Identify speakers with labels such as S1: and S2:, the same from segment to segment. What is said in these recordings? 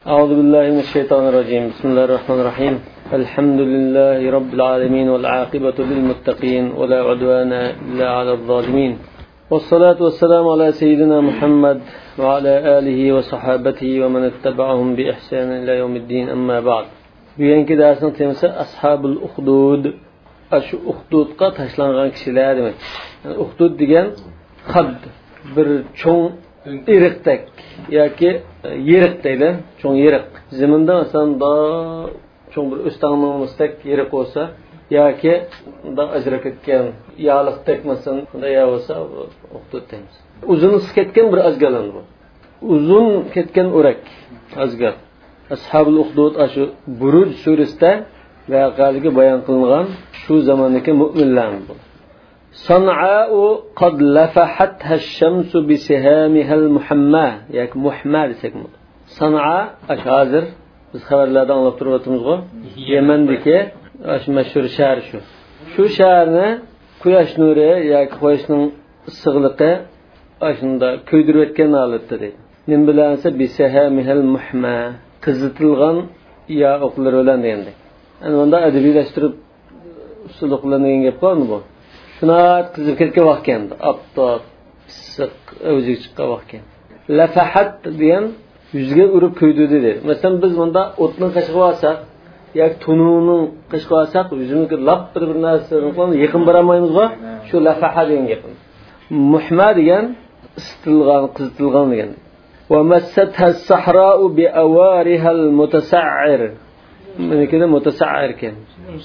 S1: أعوذ بالله من الشيطان الرجيم. بسم الله الرحمن الرحيم. الحمد لله رب العالمين والعاقبة للمتقين ولا عدوان إلا على الظالمين، والصلاة والسلام على سيدنا محمد وعلى آله وصحابته ومن اتبعهم بإحسان إلى يوم الدين. أما بعد. Bugünkü dersin temsil Ashabul Uhdud. Şu Uhdud'a taşlanğan kişiler demek. Yani Uhdud degen had bir çoğun iriqtek yoki yeriq deydi, cho'ng yeriq. Zaminda masalan da cho'ng bir o'stanmoqmisdak yeriq bo'lsa yoki da ajrab ketgan yoliqdek masalan ya bo'lsa Uhdud deymiz. Uzun ketgan bir azgalan bu. Uzun ketgan o'rak azgar. Ashabul Uhdud shu Buruj surasida voqealigi bayon qilingan shu zamondagi mu'minlar bu. صنعاء قد لفحتها الشمس بسهامها المحمى يعني محمى desek mi? Sana'a hazır biz haberlerden anlatıp durduğumuzda Yemen'deki meşhur şehir şu. Şu şehirne quyosh nuri yoki quyoshning issiqligi aşında köydürüp etken halatda deydi. Nim bilansa bisahamihal muhma qizitilgan ya o'qlar bilan degandek. Yani onda adabiyleştirib usullarni gap bormi bu? Şuna qizib ketgan vaqt keldi. Aptoq, issiq, o'ziga chiqqan vaqt keldi. Lafahat degan yuzga urib ko'ydi dedi. Masalan biz bunda o'tni qishqib olsak yoki tununing qishqib olsak yuzimizga lap bir narsani yaqin borolmaymiz-ku. Shu lafaha degan gap. Muhma degan isitilgan, qizitilgan degan. Wa massatha as-sahra'u bi awariha al-mutasa'ir. Meniki mutasa'ir ekan.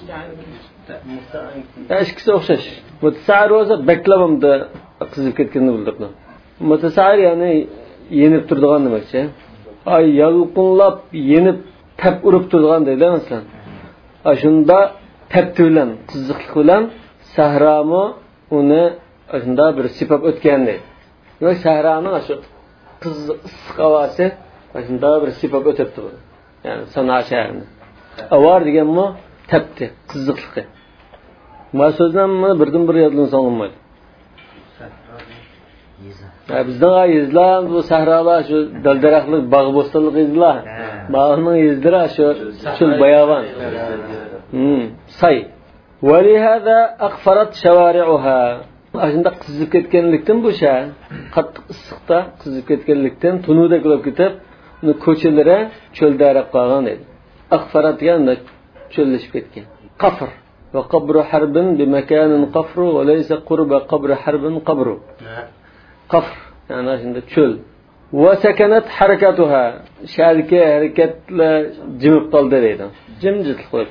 S1: Ikisi o'xshash. Mutasa'ir bo'lsa baklavamda qizib ketganini bildirdi. Mutasa'ir ya'ni yenib turadigan demakchi. Ay yalqinlab yenib tap urib turadigan deydi masalan. Shunda tapti bilan, qiziqlik bilan sahrami uni shunda bir sipab o'tgan deydi. Yo'q sahraning shu qiziq issiq havasi shunda bir sipab o'tibdi bu. Ya'ni Sana'a shahrini. Avar deganmi tapti, qiziqligi. Ma so'zdan birdan bir yodlansa olmaydi. Bizning yezlar bu sahrolar shu daldaraxlik bog' bo'stonlik yezlar. Bog'ning yezlari shu chul bayovan. Say. Va lihada aqfarat shawari'uha. Ashunda qizib ketganlikdan bu shahar qattiq issiqda qizib ketganlikdan tunuda bo'lib ketib, uni ko'chalari cho'ldarab qolgan edi. Aqfarat deganda cho'llashib ketgan. Qafr وقبر حرب بمكان قفر وليس قرب قبر حرب قبر قفر يعني عند çöl وسكنت حركتها شاركة حركة جمب قلده deydi. Cimcit qo'yib.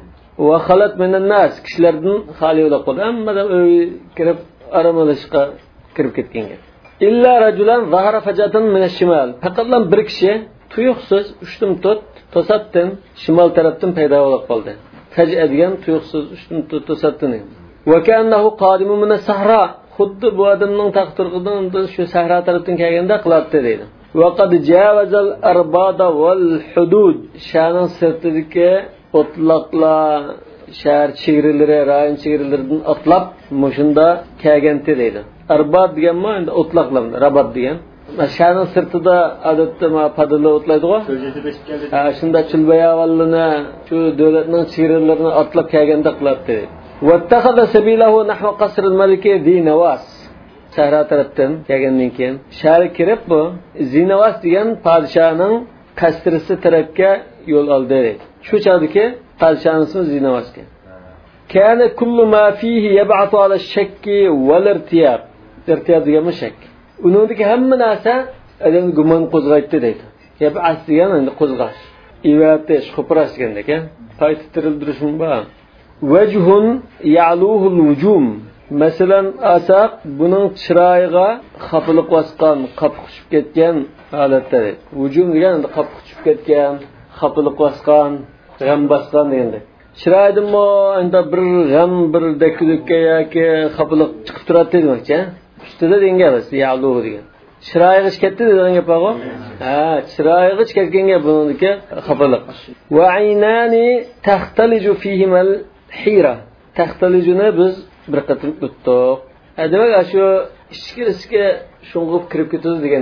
S1: وخلت من الناس kishilardan xoli bo'lib qoldi. Hammadan uy kirib aramalashqa kirib ketganga. İlla rajulan zahara fajatan min ash-shimal. Faqatlan bir kishi tuyuqsiz ushtum to'satdan shimol tarafdan paydo bo'lib qoldi. Faj'a degan tuyuqsiz ushtum to'satdini. Va kanahu qadimun min as-sahra. Xuddi bu odamning taqdiridan shu sahra tarafdan kelganda qiladi deydi. Va qad javazal arbada wal hudud. Shaning sirtidagi o'tloqlar, shahar chegaralari, rayon chegaralaridan otlab mushunda kelganda deydi. Arbad deganmi endi o'tloqlar, rabat degan. Shaharning sirtida odatda padilla o'tlaydi-ku. Shunda chulbayavallini, shu davlatning chegaralarini otlab kelganda qiladi. Vattakhadha sabilahu nahwa qasr al-malik Zinawas. Shahar tarafdan kelgandan keyin shahar kirib bu Zinawas degan podshohning qasrisi tarafga yo'l oldi. Shu chog'dagi podshohning ismi Zinawas ekan. Kana kullu ma fihi yab'atu ala ash-shakki wal-irtiyab. Irtiyab degan shak. Uningdagi hamma narsa adam gumon qo'zg'aydi deydi. Yab'as degan endi qo'zg'ash. Ivatish, xo'prash degandek, qayta tirildirishim bor. Wajhun ya'luhu al-wujum. Masalan, asaq buning chiroyiga xafilik bosgan, qapqishib ketgan holatda. Wujum degan endi qapqishib ketgan, xafilik bosgan, g'am bosgan degandek. Chiroyidimi endi bir g'am, bir dakika yoki xafilik chiqib turadi demakchi. Ustida degan gap ya'luhu degan. Chiroyiga ketdi degan gap bor. Chiroyiga ketganga buniki xafilik. Va aynani taxtaliju fihimal hira. Taxtalijuni biz bir qatim o'tdik. Demak shu ichki shung'ib kirib ketadi degandek.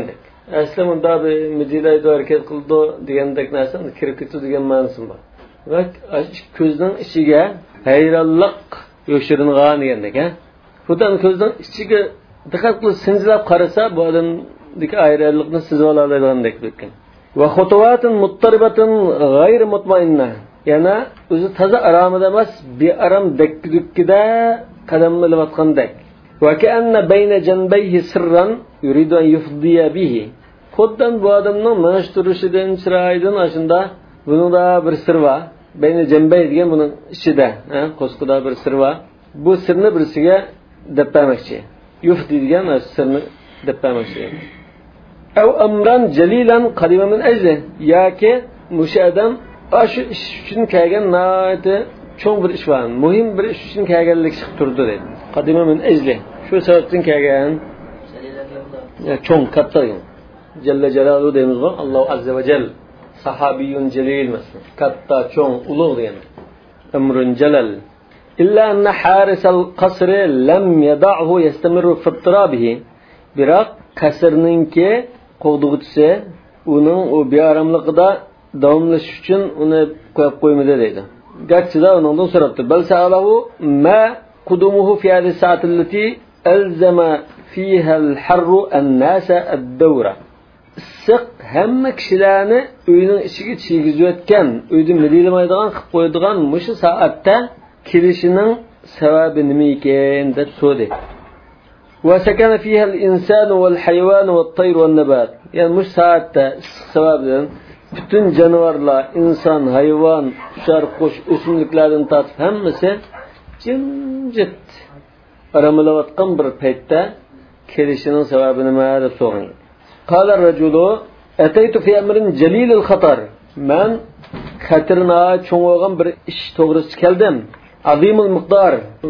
S1: Asli bunda bir müdilayda hareket qildi degandek narsa kirib ketdi degan ma'nosi bor. Va ko'zning ichiga hayronlik yoshiringan degandek, ha. Bundan ko'zning ichiga diqqat qilib sinchilab qarasa, bu odamdagi hayronlikni sezib oladigandek ekan. Va xutuvatun muttaribatun g'ayr mutmainna. Yana o'zi toza aromida emas, bearam dakkidukida qadam ilayotgandek. Va ka'anna bayna janbayhi sirran yuridu an yufdiya bihi. Xuddan bu odamning manash turishidan chiroyidan ashunda buningda bir sir bor. Bayna janbay degan buning ichida, qo'sqida bir sir bor. Bu sirni birisiga deppamoqchi. Yufdi degan sirni deppamoqchi. Aw amran jalilan qadima min ajli. Yoki musha odam shu ish uchun kelgan noyati cho'ng bir ish bor. Muhim bir ish uchun kelganlik chiqib turdi dedi. Qadima min ajli. Shu sababdan kelgan. Cho'ng katta. Jalla jalaluhu deymiz bu. Alloh azza va jall. Sahabiyun jalil masalan. Katta, cho'ng, ulug' degan. Amrun jalal. İlla anna harisal qasri lam yada'hu yastamiru fi ittirabihi. Biroq qasrninki qo'g'dug'isi uning o bearamligida davomlash uchun uni qo'yib qo'ymadi deydi. Garchida uningdan so'rabdi. Bal sa'alahu ma qudumuhu fi hadhihi sa'ati allati alzama fiha al-harru an-nasa ad-dawra. Issiq hamma kishilarni uyning ichiga chigizayotgan, uyda mililamaydigan qilib qo'yadigan mushu soatda kelishining sababi nima ekan deb so'radi. Wa sakana fiha al-insanu wal-hayawan wat-tayr wan-nabat. Yani mush soatda sababdan bütün jonivorlar, inson, hayvon, qushlar, qush, o'simliklardan tortib hammasi jimjit aramalayotgan bir paytda kelishining sababi nima deb so'ragan. Qala ar-rajulu ataytu fi amrin jalil al-khatar. Men xatirna cho'ng bo'lgan bir ish to'g'risida keldim. Azimul miqdar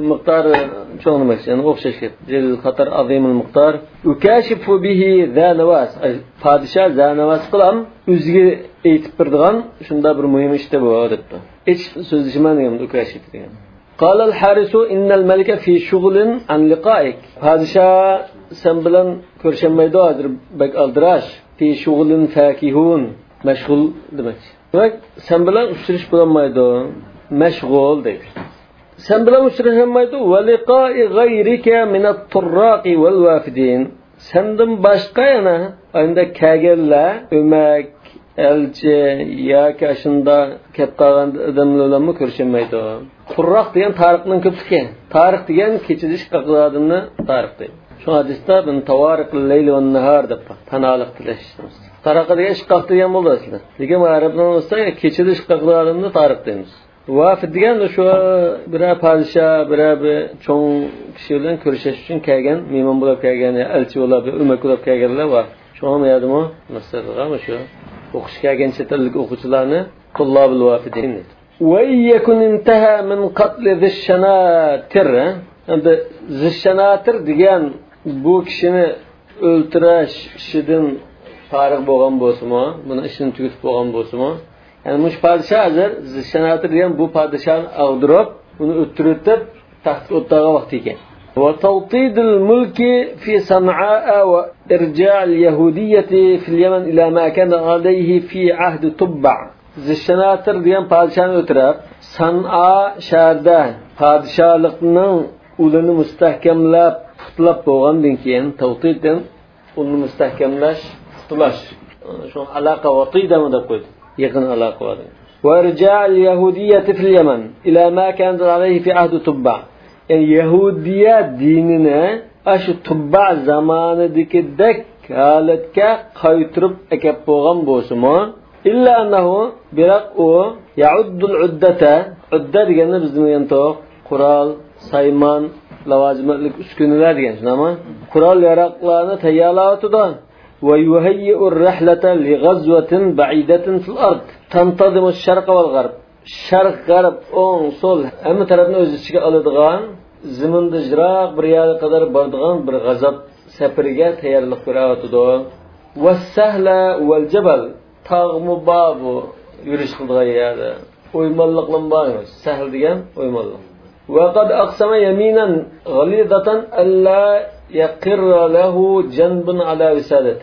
S1: cho'ng emas, ya'ni o'xshash gap. Jalil khatar azimul miqdar. Ukashifu bihi zanawas. Podshoh zanawas qilam o'ziga aytib birdigan shunda bir muhim ishda bu debdi. Hech so'zlashman degan ukashif degan. Qala al-harisu innal malika fi shughlin an liqa'ik. Podshoh sen bilan ko'rishmaydi hozir bak aldirash. Fi shughlin fakihun. Mashg'ul demak. Demak, sen bilan uchrashish bo'lmaydi. Mashg'ul deydi. Sen bilan uchrashamaydi va liqa'i ghayrika min at-turraqi wal wafidin. Sendan boshqa yana endi kelganlar, o'mak, elchi yoki shunda kelib qolgan odamlarni ko'rishmaydi. Turraq degan tarixning ko'pligi. Tarix degan kechirish qiladiganni tarix deydi. Shu hadisda bin tawariqul layl va nahar deb tanoliq tilashimiz. Tariqa degan ishqaq degan bo'ldi aslida. Lekin arabdan olsa kechirish qiladiganni tarix deymiz. Vafid degan shu bir podshoh, bir cho'ng kishi bilan ko'rishish uchun kelgan, mehmon bo'lib kelgan, elchi bo'lib, o'mak bo'lib kelganlar bor. Shuni yadimi? Masalan, shu o'qish kelgan chet ellik o'quvchilarni tullabul vafidin deydi. Va yakun intaha min qatl zish-shanatir. Endi zish-shanatir degan bu kishini o'ltirish ishidan farig' bo'lgan bo'lsa-mu, buni ishini tugatib bo'lgan bo'lsa-mu, yani mush podshoh hozir zish-shanatir degan bu podshohni ag'dirib, uni o'ttirib taxt o'ttirgan vaqt ekan. Va tawtidul mulki fi San'a va irja' al-yahudiyyati fil Yaman ila ma kana alayhi fi ahd Tubba. Zish-shanatir degan podshohni o'tirib, San'a shahrida podshohlikning ulini mustahkamlab tutlab bo'lgandan keyin tawtiddan uni mustahkamlash, tutlash. Shu aloqa vaqtidami deb qo'ydi. Yaqin aloqa bor. Va irja' al-yahudiyyati fil Yaman ila ma kana alayhi fi ahd Tubba. Yani Yahudiya dinini shu Tubba zamonidagidek holatga qaytirib akab bo'lgan bo'lsa-mu, illa annahu biroq u ya'uddul uddata, udda degani bizning yantoq qurol, saymon, lavozimlik uskunalar degan shunami? Qurol yaroqlarni tayyorlayotdi. Va yuhayyi'ur rihlata li ghazwatin ba'idatin fil ard. Tantazimu ash-sharq wal g'arb. Sharq, g'arb, o'ng, so'l hamma tarafni o'z ichiga oladigan, zaminda jiroq bir yerga qadar boradigan bir g'azot safariga tayyorlik ko'ryapti. Va sahla wal jabal. Tog'mu babu yurish qilgan yerda. O'ymonliqlar bor. Sahl degan o'ymonliq. Va qad aqsama yaminan ghalidatan alla yaqirra lahu janbun ala wisadatin.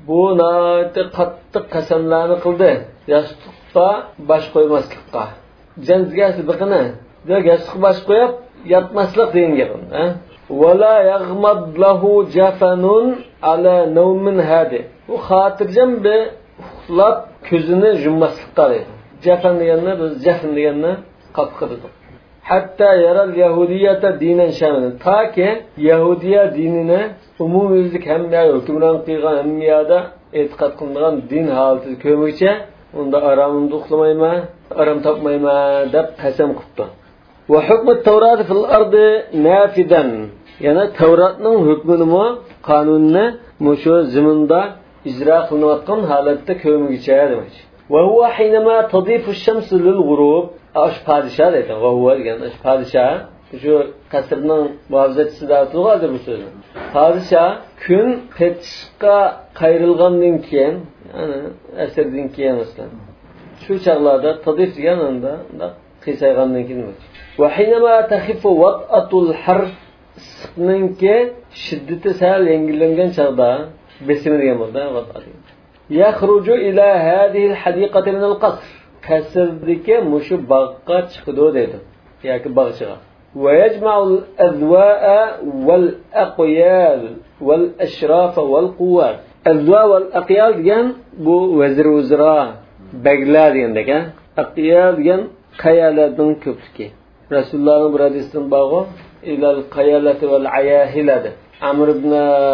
S1: bu naati qattiq qasamlarni qildi yostiqqa bosh qo'ymaslikqa janzgasi biqini yostiqqa bosh qo'yib yotmaslik degan gap wala yaghmad lahu jafanun ala nawmin hadi bu xotirjam bir uxlab ko'zini yummaslikqa deydi jafan deganni biz jafn deganni qatqirdik hatta yaral yahudiyata dinen şamini taki yahudiya dinini umumiylik hamma hukmron qilgan hammada e'tiqod qilingan din holati ko'mikcha unda aramni uxlamayman aram topmayman deb qasam qildi va hukm at-tawrat fil ardi nafidan yana tavratning hukmini qonunni mushu ziminda ijro qilinayotgan holatda ko'mikcha demoqchi va huwa hinama tadifu ash-shams lil-ghurub ash padişah dedi. Vahuva degan ash padişah shu qasrning muhofazachisiga turadi bu so'zni. Padişah kun petishga qayrilgandan keyin, ya'ni asrdan keyin masalan. Shu chaqlarda tadif degan unda qisaygandan keyin. Va hinama takhifu wat'atul har isqninki shiddati sal yengillangan chaqda besimi degan bo'ldi, wat'at. Yakhruju ila hadhihi al-hadiqati min al-qasr qasrdagi mushu bog'ga chiqdi dedi yoki bog'chiga va yajma'ul azwa'a wal aqyal wal ashraf wal quwwat azwa wal aqyal degan bu vazir uzra baglar degandak aqyal degan qayalarning ko'pligi rasulullohning bir hadisdan bog'i ilal qayalati wal ayahiladi amr ibn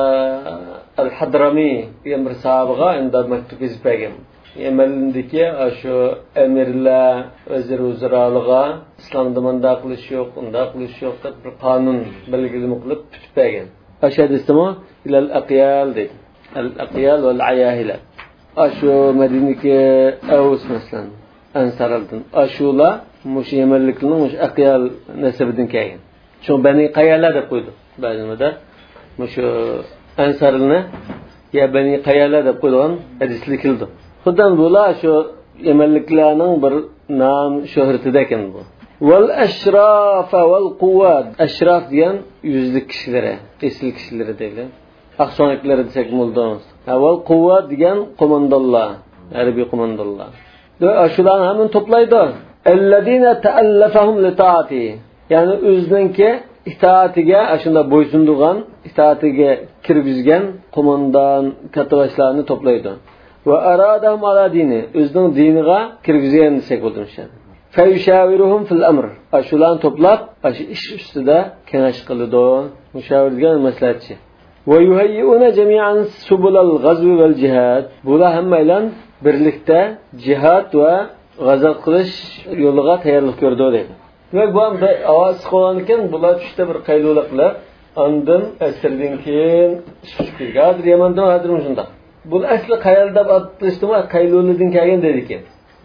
S1: al-hadrami degan bir sahabaga unda maktub yozib bergan Yemen'deki şu emirler, özür uzralığa İslam'da manda qilish yo'q, unda qilish yo'q deb bir qonun belgilama qilib tutmagan. Aşadı ismi ilal aqyal dedi. Al aqyal vel ayahila. Şu Medine'deki Avus mesela Ansarlardan. Aşula muş Yemenlikning muş aqyal nasabidan kelgan. Şu bani qayalar deb qo'ydi. Ba'zida muş Ansarlarni ya bani qayalar deb qo'ygan hadisli keldi. Xudan bo'la shu yemenliklarning bir nom shuhratida ekan bu. Val ashraf val quwwat. Ashraf degan yuzlik kishilari, esli kishilari deydi. Aqshonliklar desak bo'ldi. Val quwwat degan qo'mondonlar, harbiy qo'mondonlar. Shularni hamon to'playdi. Alladina ta'allafahum li ta'ati. Ya'ni o'zininki itoatiga, shunda bo'ysundigan, itoatiga kirgizgan qo'mondon katavashlarni to'playdi. Ve aradahum ala dini özünün diniga kirgizen desek bo'ldi. Fayushawiruhum fil amr. Ashulan toplab, aşı ish ustida kengash qiladi. Mushawir degan maslahatchi. Ve yuhayyuna jami'an subulal ghazwi vel jihad. Bular hammaylan birlikda jihad va g'azot qilish yo'liga tayyorlik ko'rdi dedi. Ve bu hamda ovoz qo'ygan ekan, bular tushda bir qaylulik qilib, ondan asrdan keyin chiqishga hozir Yamanda hozir shunda. Bu asli qayerda atlashdimi? Qaylolidan kelgan dedi ekan.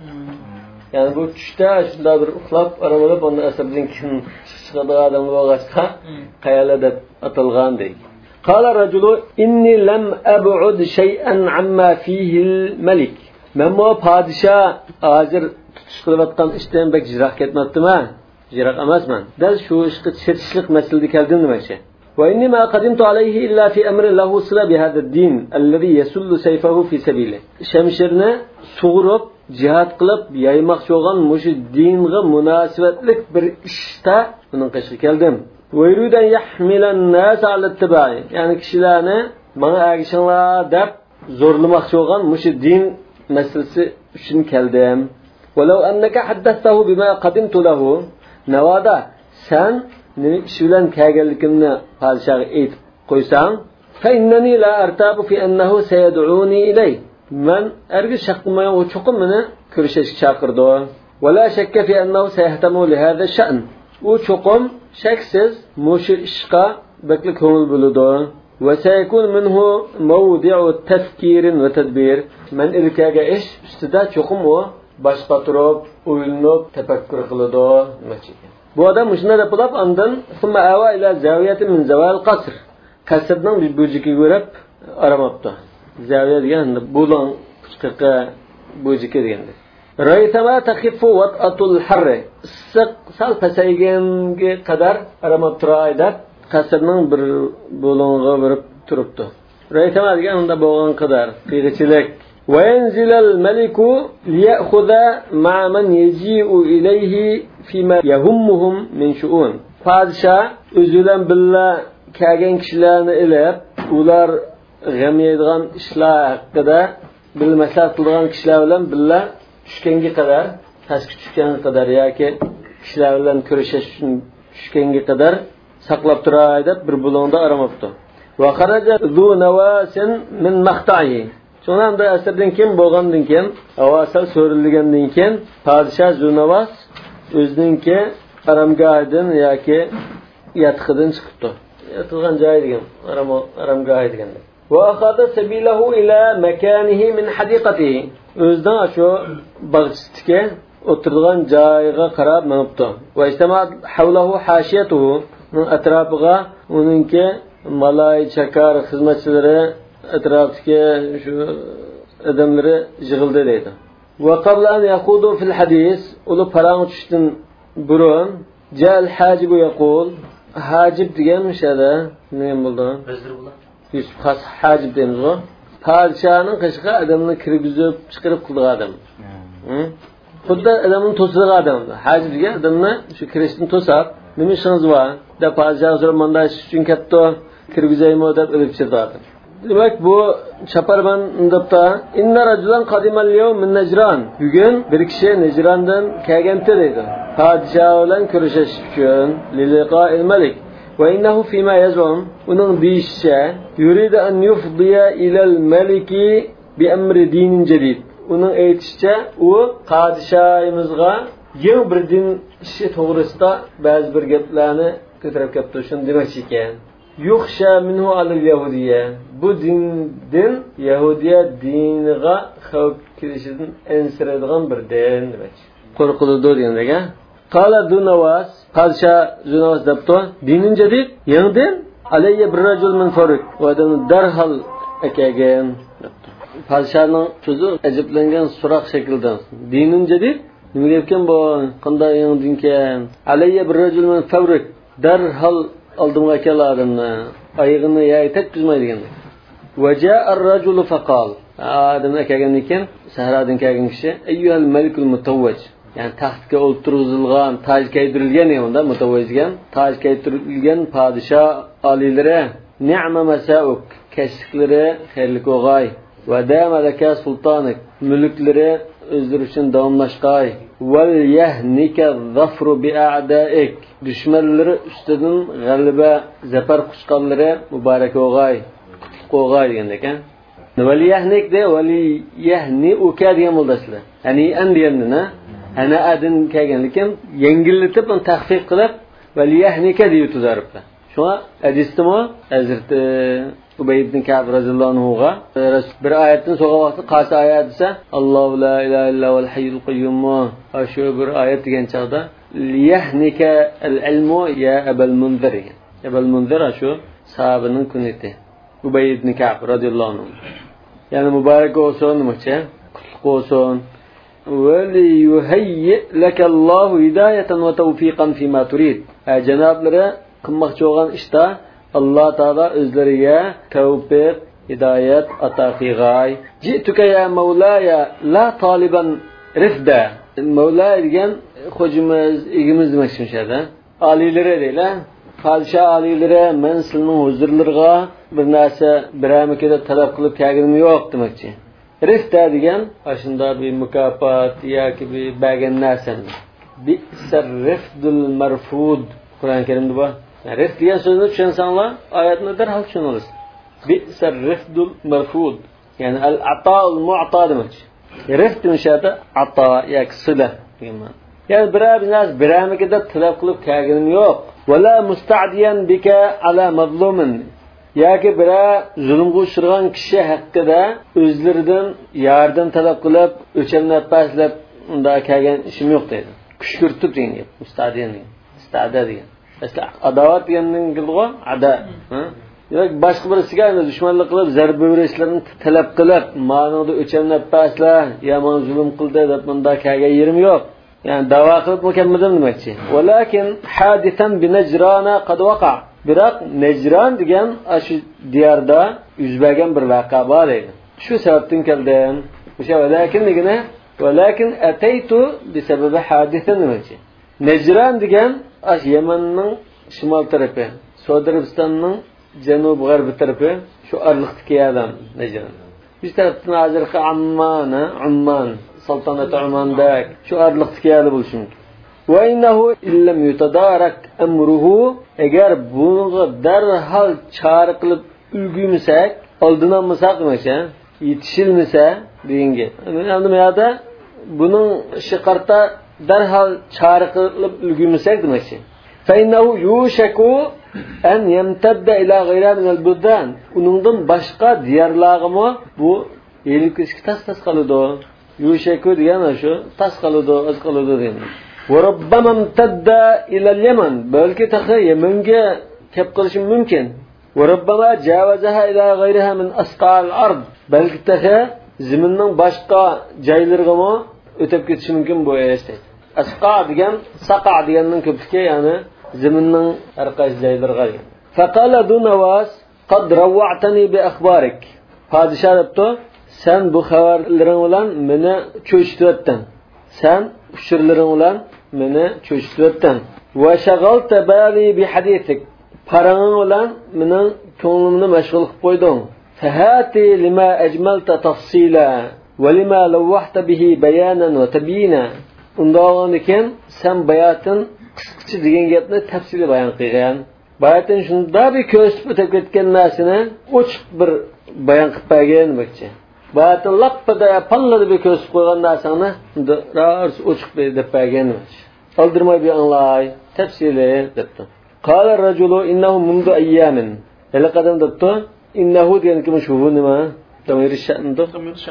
S1: Yani bu tushda shunda bir uxlab, aramalab uni asrdan keyin chiqadi odam bo'lg'achqa qayala deb atalgan deydi. Qala rajulu inni lam ab'ud shay'an amma fihi al-malik. Men bu podshoh hozir tutish qilayotgan ishdan bek jiroq ketmabdimi? Jiroq emasman. Dal shu ishga chertishlik masalada keldim demoqchi. وإنما قدمت عليه إلا في أمر له صلة بهذا الدين الذي يسل سيفه في سبيله. شمشرنا صغرب جهاد قلب يaymoq bo'lgan mush dinga munosabatlik bir ishda uning qishga keldim. ويريد أن يحمل الناس على اتباعه. Yani kishilarni mana agishinglar deb zo'rlamoqchi bo'lgan mush din masalasi uchun keldim. ولو أنك حدثته بما قدمت له نوادا sen nima ish bilan kelganligimni podshohga aytib qo'ysang fa innani la artabu fi annahu sayad'uni ilay man argiz shak qilmagan u cho'qim meni ko'rishishga chaqirdi va la shakka fi annahu sayahtamu li hada sha'n u cho'qim shaksiz mushu ishqa bakli ko'ngil bo'ladi va sayakun minhu mawdi'u tafkir va tadbir man ilkaga ish ustida cho'qim u boshqa turib o'ylanib tafakkur qiladi demoqchi. Bu adam shuna deb qilib, ondan summa awa ila zaviyatin min zawal qasr. Qasrning bir bo'jiga ko'rib aramabdi. Zaviya degan bulang chiqqa bo'jika deganda. Raytama takhiffu wat'atul harr. Issiq sal pasayganga qadar aramab turaydi. Qasrning bir bo'long'iga borib turibdi. Raytama degan unda bo'lgan qadar qiyg'ichilik. Va yanzilal maliku liyakhudha ma'a man yaji'u ilayhi fima yahummuhum min shu'un. Podshoh o'zi bilan billa kelgan kishilarni ilib, ular g'am yeydigan ishlar haqida bil maslahat qilgan kishilar bilan billa tushganga qadar, pastga tushganga qadar yoki kishilar bilan ko'rishish uchun tushganga qadar saqlab turay deb bir bulonda aramabdi. Va kharaja zu nawasin min maqta'i. Shundan asrdan keyin bo'lgandan keyin, avasal so'rilgandan keyin podshoh Zunavas o'zininki aramgohidan yoki yatqidan chiqibdi. Yatilgan joy degan, aramgohi degan. Va akhada sabilahu ila makanihi min hadiqatihi. O'zidan shu bag'chisiga o'tirgan joyiga qarab minibdi. Va istamat havlahu hashiyatuhu. Atrofiga uningki malay chakar xizmatchilari atrofiga shu odamlari yig'ildi deydi. Va qabla an yaqudu fil hadis, ulu parang tushdan burun jal hajib yaqul, hajib degan mishada nima bo'ldi? Bizdir bular. Yusuf xas hajib deymiz. Podshohning qishqa odamni kirgizib chiqarib qildigan odam. Xuddi odamni to'sigan odam. Hajib degan odamni shu kirishdan to'sab, nima ishingiz bor? Da podshoh so'rab manda ish uchun ketdi, kirgizaymi deb o'lib chiqdi. Demak bu chaparman debda inna rajulan qadimal yawm min Najran. Bugun bir kishi Najrandan kelgandi deydi. Podshoh bilan ko'rishish uchun liqa'il malik. Va innahu fima yazum, uning deyishicha yurida an yufdiya ila al-maliki bi amri dinin jadid. Uning aytishicha u podshohimizga yangi bir din ishi to'g'risida ba'zi bir gaplarni ko'tarib kelibdi. Shuni demoqchi ekan. Yuxsha minhu al-yahudiyya. Bu din Yahudiya diniga xavf kelishidan ensiradigan bir din demak. Qo'rqiladi degandaga. Qala Dunawas, podshoh Dunawas debdi, dinin jadid, yangi din, alayya bir rajul min farik. Va darhal akagan debdi. Podshohning so'zi ajablangan so'roq shaklida. Dinin jadid, nima ekan bu? Qanday yangi din ekan? Alayya bir rajul min farik. Darhal oldimga keladimni, oyog'ini yoy tekkizmay deganlar. Vaja ar-rajulu faqal. Adamga kelgan ekan, sahradan kelgan kishi, ayyuhal malikul mutawwaj. Yani taxtga o'ltirilgan, taj kaydirilgan unda mutavvajgan, taj kaydirilgan podshoh oliylari, ni'ma masauk, kashlari xayrli o'g'ay, va damalaka sultonik, mulklari o'zlari uchun davomlashqay, val yahnika zafru bi'a'daik, dushmanlari ustidan g'alaba zafar quchqanlari muborak o'g'ay, qutlug' o'g'ay degan ekan. Valiyahnik de valiyahni uka degan bo'ldasizlar. Ya'ni andiyanda ana adin kelgan lekin yengillatib uni tahqiq qilib valiyahnika deb tuzaribdi. Shuna hadisdimi Hazrat Ubay ibn Ka'b radhiyallohu anhuga bir oyatdan so'g'a vaqti qaysi oyat desa Allohu la ilaha illa val hayyul qayyum. Shu bir oyat degan chaqda liyahnika al-ilmu ya Abul Munzir. Abul Munzir shu sahabining kuniti. Ubay ibn Ka'b radhiyallohu anhu. Yani muborak olsun demoqchi, qutlug' olsun. وَلِيُهَيِّئْ لَكَ اللَّهُ هِدَايَةً وَتَوْفِيقًا فِيمَا تُرِيدُ. Cenab-ları qilmoqchi bo'lgan ishda Alloh taolo o'zlariga tavfiq, hidoyat ato qilg'ay. Ji'tuka ya Mavlaya la taliban rifda. Mavla degan xo'jimiz, egimiz demoqchimishada. Oliylari deylar. Podshoh oliylari men sizning huzurlarga bir narsa biramikida talab qilib kelganim yo'q demoqchi. Rifta degan ashunda bir mukofot yoki bir bergan narsa. Bi'sar rifdul marfud. Qur'on Karimda bor. Rifd degan so'zni tushunsanlar, oyatni darhol tushunasiz. Bi'sar rifdul marfud. Ya'ni al-ata'ul mu'ta demoqchi. Rifd mishada ato yoki sila degan. Ya'ni biror narsa biramikida talab qilib kelganim yo'q. Wala musta'diyan bika ala mazlumin. Yoki biror zulmga uchragan kishi haqida o'zlaridan yordam talab qilib, o'chamlab paslab unda kelgan ishim yo'q dedi. Kushkurtib degan gap, musta'diyan degan. Istada degan. Asli adovat deganning gilg'o, ada. Yo'q boshqa birisiga dushmanlik qilib, zarba berishlarni talab qilib, ma'noda o'chamlab pasla, yomon zulm qildi deb bunda kelgan yerim yo'q. Yani da'vo qilib mukammaldim demoqchi. Walakin hadisan bi Najrana qad waqa. Biroq Nejran degan shu diyorda yuz bergan bir voqea bor edi. Shu sababdan keldim. O'sha walakin ataytu bi sababi hadisa nimachi. Nejran degan Yamanning shimol tarafi, Saudiya Arabistonining janub g'arbi tarafi, shu arliqdagi adam Nejran. Biz tarafdan hozirgi Umman, saltanat Ummandak shu arliqdagi adam bo'lishi mumkin. Wa innahu illam yutadarak amruhu agar bunga darhol chora qilib ulgurmasak, oldin olmasak demakchi, yetishilmasa deganga. Endi bu yerda buning shiqarta darhol chora qilib ulgurmasak demakchi. Fa innahu yushaku an yamtadda ila ghayra min al-buldan. Uningdan boshqa diyorlarga bu elkiski tas qoladi. Yushaku degan shu tas qoladi, az qoladi degan. وربما امتد إلى اليمن بلكي تخي يمنجا كبقلش ممكن وربما جاوزها إلى غيرها من أسقاع الأرض بلكي تخي زمنن باشقا جايلرغما ötep ketiş mümkün bu işte. Asqa degan, saqa deganning köpüke yani زمنن her qaysi joylarga. Faqala Dunawas qad rawwa'tani bi akhbarik. Padişah debdi, sen bu xabarlaring bilan meni cho'chitibsan. Sen ushurlaring bilan meni cho'chitibsan. Va shag'alta bali bi hadithik. Parang bilan mening ko'nglimni mashg'ul qilib qo'yding. Fahati lima ajmalta tafsila va lima lawhta bihi bayanan va tabyina. Undan keyin sen bayatin qisqacha degan gapni tafsili bayon qilgan. Bayatin shunda bir ko'rsatib o'tib ketgan narsani ochiq bir bayon qilib bergan bakchi. Bayatin lappada pallada bir ko'rsatib qo'ygan narsani rar ochiq deb bergan. Aldirmay bir anlay, tafsili debdi. Qala ar-rajulu innahu mundu ayyamin. Ela qadam debdi, innahu degan kim shu nima? Tamir sha'nda.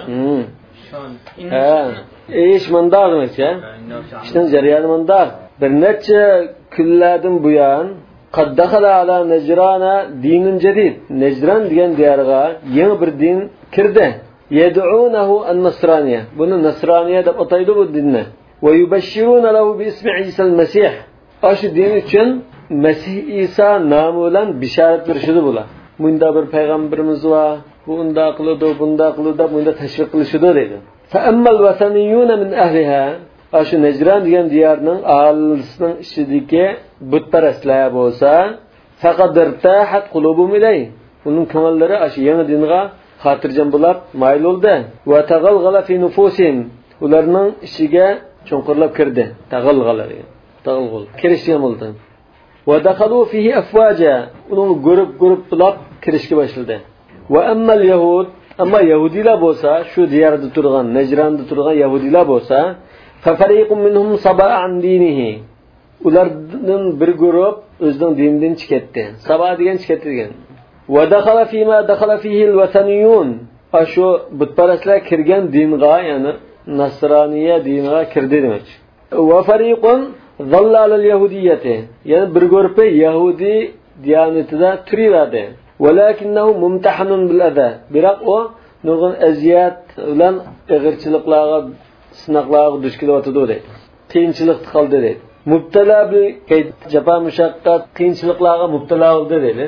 S1: İş mandar demakchi. İşning jarayoni mandar. Bir necha kunlardan buyon qad dakhala ala Najrana dinun jadid. Najran degan diyorga yangi bir din kirdi. Yad'unahu an-nasraniya. Buni nasraniya deb ataydi bu dinni. Va yubashshiruna lahu bi ismi Isa al-Masih. Aşı din uchun Masih İsa nomi bilan bishorat berishdi bular. Bunda bir payg'ambarimiz var. Bu unda qiladi, bunda qiladi, bunda tashviq qilishdi dedi. فأما الوثنيون من أهلها أشو نجران ديان ديارنن أهلسنن إشديكي بutparastlar bo'lsa faqat irtahat qulubum ilay. Uning ko'ngillari aşı yangi dinga xotirjam bo'lib mayl bo'ldi. Va tag'alghala fi nufusihim. Ularning ishiga cho'nqirlab kirdi. Tag'alghala. Kirishgan bo'ldi. Va dakhalu fihi afwaja. Uning gurup bulab kirishga boshladi. Va ammal yahud Ama Yahudiler bolsa, şu diyarda turgan, Necran'da turgan Yahudiler bolsa, فَفَرِيقٌ مِّنْهُمْ صَبَاءَ عَنْ دِينِهِ. Ulardan bir grup özden dininden çıkarttı. Sabah diyen çıkarttı diyen. وَدَخَلَ فِي مَا دَخَلَ فِيهِ الْوَثَنِيُّونَ. Şu butparastlar kirgen dinga, yani Nasraniye dinga kirdi demek. وَفَرِيقٌ ظَلَّ عَلَى الْيَهُدِيَّةِ. Yani bir grup Yahudi diyanetinde türüverdi. ولكنه ممتحن بالأذى. Biroq o nurg'un aziyat bilan ig'irchiliklarga, sinoqlarga duch kelyapti deydi. Qiyinchilik qildi deydi. Mubtala bi jafo mushaqqat qiyinchiliklarga mubtala bo'ldi deydi.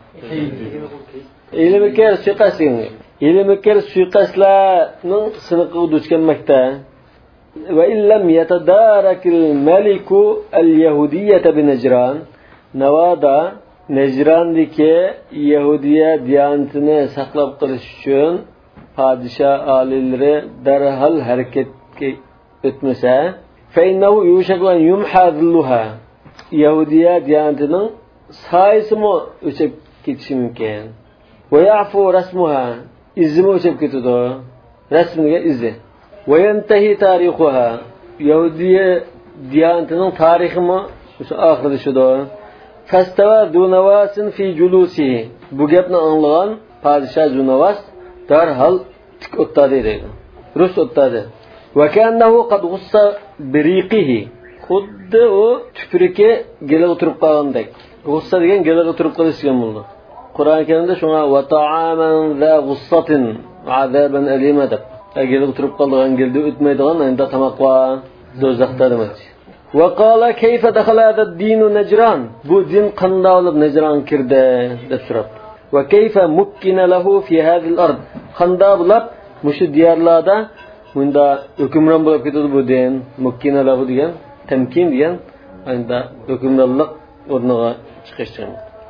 S1: Ilmikar suiqaslarning sinoqiga duch kelmoqda. Va illam yatadarakil maliku al-yahudiyyata bi Najran. Navada Necran'daki Yahudiye diyanetini saklab qilish uchun padişah alileri derhal hareket etmese feynahu yuşaku an yumhadluha. Yahudiye diyanetinin sayısı mı öçep ketişi mümkün. Ve ya'fu rasmuha. İzi mi öçep ketidu? Resmine izi. Ve yentehi tarihuha. Yahudiye diyanetinin tarihi mi ahirde şudu? Fastava Dunavasin fi julusihi. Bu gapni anglagan padişah Dunavas darhal tik o'tadi deydi. Rus o'tadi. Va kannahu qad g'ussa biriqihi. Xuddi u tupriki gela o'tirib qolgandek. G'ussa degan gela o'tirib qolishgan bo'ldi. Qur'on karimda shunga va ta'aman za g'ussatin azaban alima deb. Gela o'tirib qolgan, geldi o'tmaydigan endi tamoq va do'zaxda demak. وقال كيف دخل هذا الدين نجران bu din qanday olib Najran kirdi deb so'rabdi. وكيف مكن له في هذه الارض qanday bo'lib mushu diyorlarda bunda hukmron bo'lib ketdi bu din. Mukkina lahu degan tamkin degan unda hukmronlik o'rniga chiqishdi.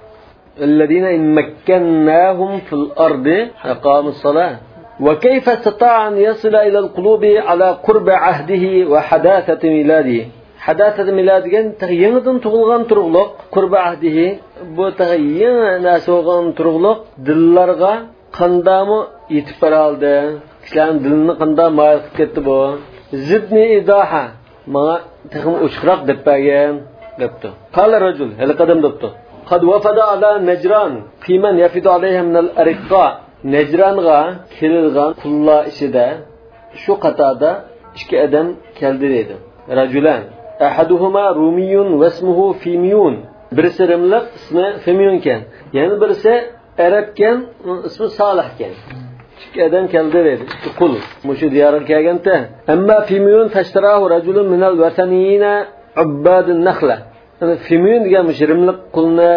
S1: الذين إن مكناهم في الأرض أقاموا الصلاة وكيف استطاع أن يصل إلى القلوب على قرب عهده وحداثة ميلاده حداثة ميلاده تغييرن تغلغان ترغلق قرب عهده bu تغيير ناسوغان ترغلق دلlarga qandamı yetib baraldı kishilarning dilini qanday mayil qilib ketdi bu zidni idaha menga texim uchiqroq deb bergan debdi qala rajul hal qadam debdi qad wafada ala najran qiman yafidu alayhim min al-ariqa najranga kelgan qullar ishida shu qatada ikki odam keldi dedi rajulan ahaduhuma rumiyun wasmuhu fimyun birisi rimliq ismi fimyun ekan yana birisi arabkan ismi solih ekan ikki odam keldi dedi qul mushu diyorga kelganda amma fimyun tashtarahu rajulun min al-wataniyina ubbad an-nakhla fimyun degan rimliq qulni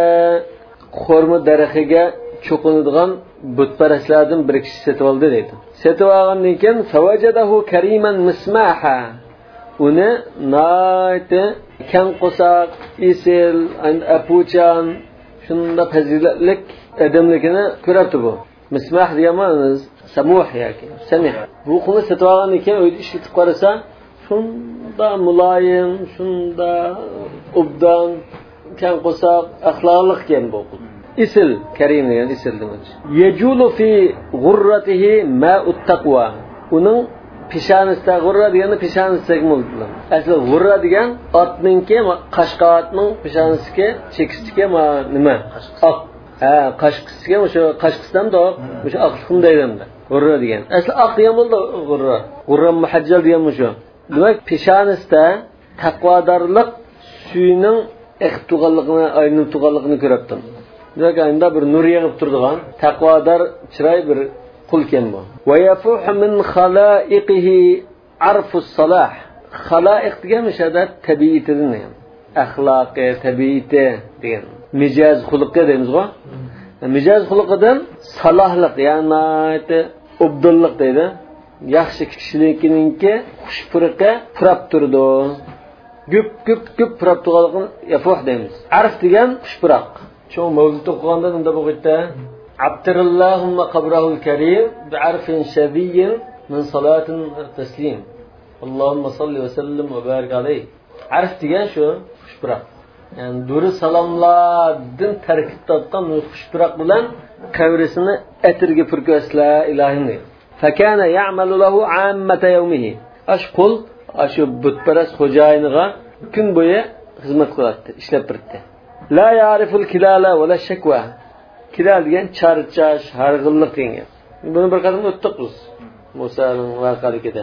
S1: xurmo daraxiga cho'qinadigan butparastlardan bir kishi setib oldi dedi setib olgandan keyin favajadahu kariman mismaha uni nayti kan qo'saq isil apuchan shunda fazilatlik odamligini ko'ribdi bu mismah deganmiz samuh yoki samih bu qulni setib olgandan keyin uyda ishlatib qarasa shunda muloyim shunda obdan kan qo'saq axloqli ekan bu qul isil karim degan isil demoqchi yajulu fi g'urratihi ma'ut taqwa uning pishanasida g'urra degani pishanasiga bo'ldi asli g'urra degan otninki qashqotning pishanasiga chekishiga nima oq qashqisiga o'sha qashqisidan da o'sha oqliqni deydimda g'urra degan asli oq degan bo'ldi g'urra muhajjal degan shu demak pishanasida taqvodorlik suyining iqtug'anligini aylanib turganligini ko'ribdim demak unda bir nur yig'ib turadigan taqvodor chiroy bir qul ekan bu va yafuhu min khalaiqihi arfus salah khalaiq degan o'shada tabiatidan axloqi tabiati degan mijoz xulqi deymizku mijoz xulqidan salohlik ya'ni obdillik deydi yaxshi kishilikninki xushpurqi purab turdi gup purab turganligini yafuh deymiz arf degan xushpuroq shu mavzuda o'qiganda unda bu yerda abtirillahumma qabrahul karim bi'arfin shadiyyin min salatin taslim Allahumma salli va sallim va barik alayhi arf degan shu xushpuroq yani duri salomlardan tarkib topgan xushpuroq bilan qabrisini atirga purkaslar ilohim deydi fakana ya'malu lahu 'ammata yawmihi ashqul ashu butparast xo'jayiniga kun bo'yi xizmat qiladi ishlab turibdi la ya'riful kilala va la shakwa kilal degan charchash harg'inlik degan buni bir qadam o'tdik biz Musaning voqeligida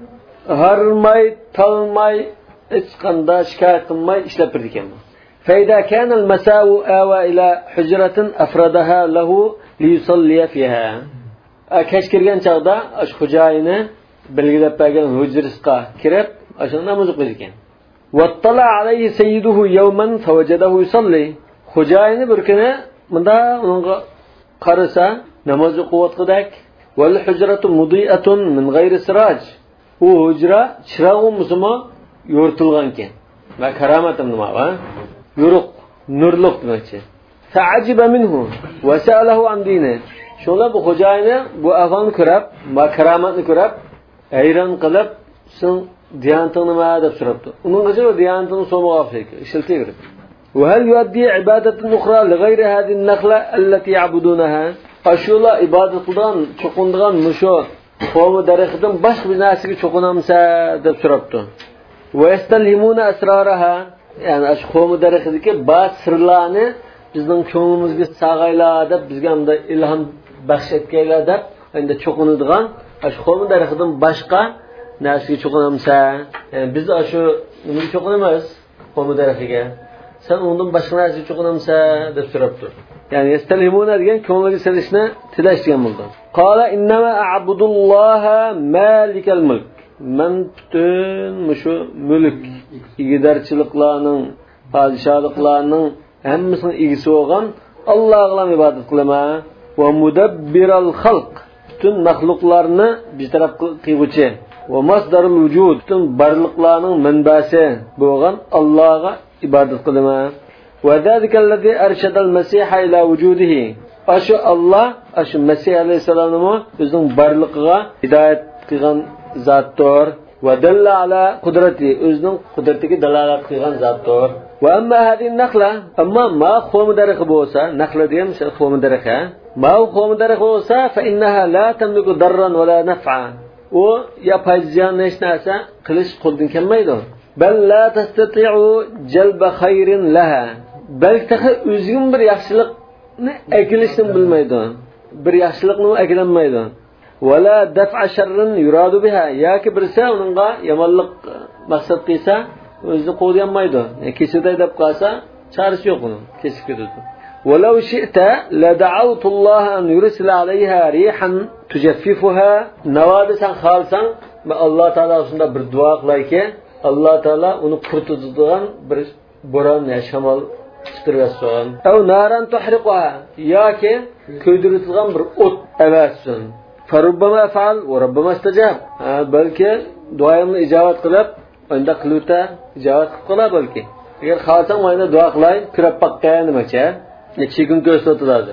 S1: harmay talmay hech qanday shikoyat qilmay ishlab turdi ekan فإذا كان المساء آوى إلى حجرة أفردها له ليصلي فيها kech kirgan chog'da xo'jayini belgilab bergan hujrasiga kirib ashuna namoz o'qiydi ekan vattala alayhi sayyiduhu yawman fawajadahu yusalli xo'jayini bir kuni bunda unga qarasa namoz o'qiyotgandak wal hujratu mudi'atun min g'ayri siraj u hujra chirog'i musimo yo'rtilgan ekan va karomatim nima va yo'ruq nurliq demakchi ta'ajiba minhu wa sa'alahu an dini shunda bu xo'jayini bu ahvolni ko'rib va karomatni ko'rib hayron qilib sen diyonating nima deb so'rabdi uninggacha diyonatini so'moqchi ishiltaverdi va hal yuaddi ibadatan ukhra li ghayri hadhihi an-nakhla allati ya'budunaha ashula ibodat qilgan cho'qindigan musho qavmi daraxidan boshqa bir narsaga cho'qinamsa deb so'rabdi va yastalhimuna asraraha ya'ni ash qavmi daraxidagi ba'zi sirlarni bizning ko'nglimizga sag'aylar deb bizga unda ilhom baxsh etganlar deb endi cho'qinadigan shu qavmi daraxidan boshqa narsaga cho'qinamsa biz shu nimaga cho'qinamiz qavmi daraxiga sen undan boshqa narsaga cho'qinamsa deb so'rabdi ya'ni yastalhimuna degan ko'ngliga silishni tilash degan bo'ldi qala innama a'budulloha malikal mulk man butun mushu mulk igidarchiliklarning, podshohliklarning hammasini egisi bo'lgan Allohga ibodat qilma va mudabbiral xalq, butun maxluqlarni betaraf qiluvchi va masdarul vujud, butun barliqlarning manbasi bo'lgan Allohga ibodat qilma. Va zalikallazi arshadal masiha ila wujudihi. Ashu Allah, ashu Masih alayhisalomni o'zining barligiga hidoyat qilgan zotdir. Va dalla ala qudrati, o'zining qudratiga dalolat qilgan zotdir. Va amma hadin nakhla, amma ma xum daraxi bo'lsa, nakhla degan xum daraxi, ma xum daraxi bo'lsa, fa innaha la tamliku darran va la naf'a. O ya payziyan hech narsa qilish qo'ldan kelmaydi. Bal la tastati'u jalba khayrin laha. Balki o'zining bir yaxshilikni akilishni bilmaydi. Bir yaxshilikni akilanmaydi. Wala daf'a sharrin yuradu biha. Yoki birsa uningga yomonlik maqsad qilsa, o'zini qo'llayolmaydi. Kesiday deb qolsa, chorasi yo'q uning. Kesib ketadi. Walau shi'ta la da'awtu Allah an yursila 'alayha rihan tujaffifuha. Navadisan khalsan, Alloh taolo shunda bir duo qilayki, Alloh taolo uni qurtadigan bir bo'ron ya shamol chiqarsin. Aw naran tuhriquha. Yoki kuydirilgan bir o't avassin. Farubbama fa'al va rubbama istajab. Balki duoyimni ijobat qilib, unda qiluvta ijobat qilib qolar balki. Agar xohlasam mayda duo qilay, kirib baqqan demoqchi. Chekun ko'rsatadi hozir.